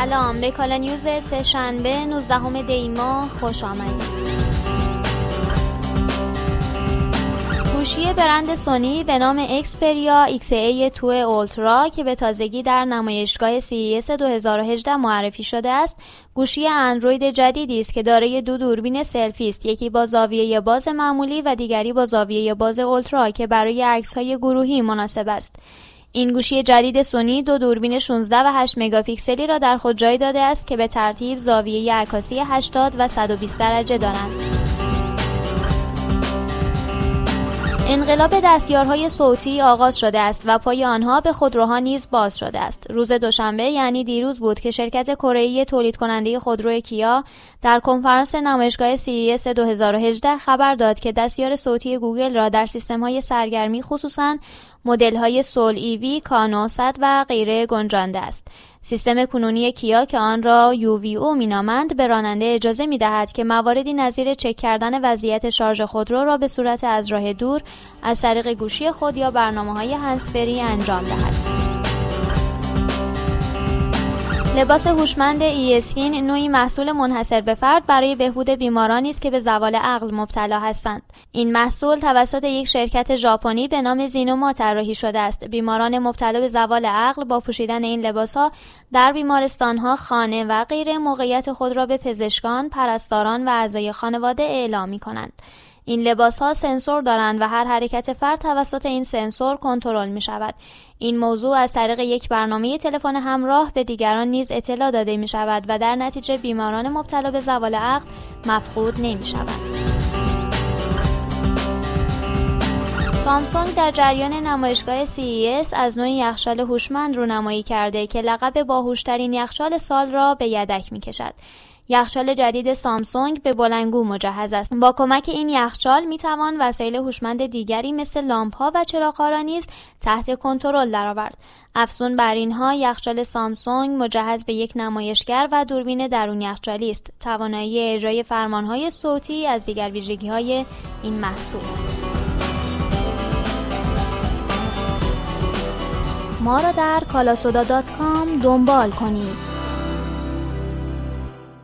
سلام، به کالا نیوز سه‌شنبه 19 دی ماه خوش آمدید. گوشی برند سونی به نام اکسپریا XA2 اولترا که به تازگی در نمایشگاه CES 2018 معرفی شده است، گوشی اندروید جدیدی است که دارای دو دوربین سلفی است، یکی با زاویه باز معمولی و دیگری با زاویه باز اولترا که برای عکس‌های گروهی مناسب است. این گوشی جدید سونی دو دوربین 16 و 8 مگاپیکسلی را در خود جای داده است که به ترتیب زاویه عکاسی 80 و 120 درجه دارند. انقلاب دستیارهای صوتی آغاز شده است و پای آنها به خودروها نیز باز شده است. روز دوشنبه یعنی دیروز بود که شرکت کره‌ای تولید کننده خودرو کیا در کنفرانس نمایشگاه CES 2018 خبر داد که دستیار صوتی گوگل را در سیستم‌های سرگرمی خصوصاً مدل‌های سول EV، کانو 100 و غیره گنجانده است. سیستم کنونی کیا که آن را UVO مینامند به راننده اجازه می‌دهد که مواردی نظیر چک کردن وضعیت شارژ خودرو را به صورت از راه دور از طریق گوشی خود یا برنامه‌های هندزفری انجام دهد. لباس هوشمند اسکین نوعی محصول منحصر به فرد برای بهبود بیمارانی است که به زوال عقل مبتلا هستند. این محصول توسط یک شرکت ژاپنی به نام زینوما طراحی شده است. بیماران مبتلا به زوال عقل با پوشیدن این لباس‌ها در بیمارستان‌ها، خانه و غیره موقعیت خود را به پزشکان، پرستاران و اعضای خانواده اعلام می‌کنند. این لباس‌ها سنسور دارند و هر حرکت فرد توسط این سنسور کنترل می‌شود. این موضوع از طریق یک برنامه تلفن همراه به دیگران نیز اطلاع داده می‌شود و در نتیجه بیماران مبتلا به زوال عقل مفقود نمی‌شوند. سامسونگ در جریان نمایشگاه CES از نوع یخچال هوشمند رونمایی کرده که لقب باهوش‌ترین یخچال سال را به یدک می‌کشد. یخچال جدید سامسونگ به بلندگو مجهز است. با کمک این یخچال میتوان وسایل هوشمند دیگری مثل لامپ‌ها و چراغ‌ها را نیز تحت کنترل درآورد. افزون بر اینها، یخچال سامسونگ مجهز به یک نمایشگر و دوربین درون یخچالی است. توانایی اجرای فرمان‌های صوتی از دیگر ویژگی‌های این محصول است. ما را در kalasoda.com دنبال کنید.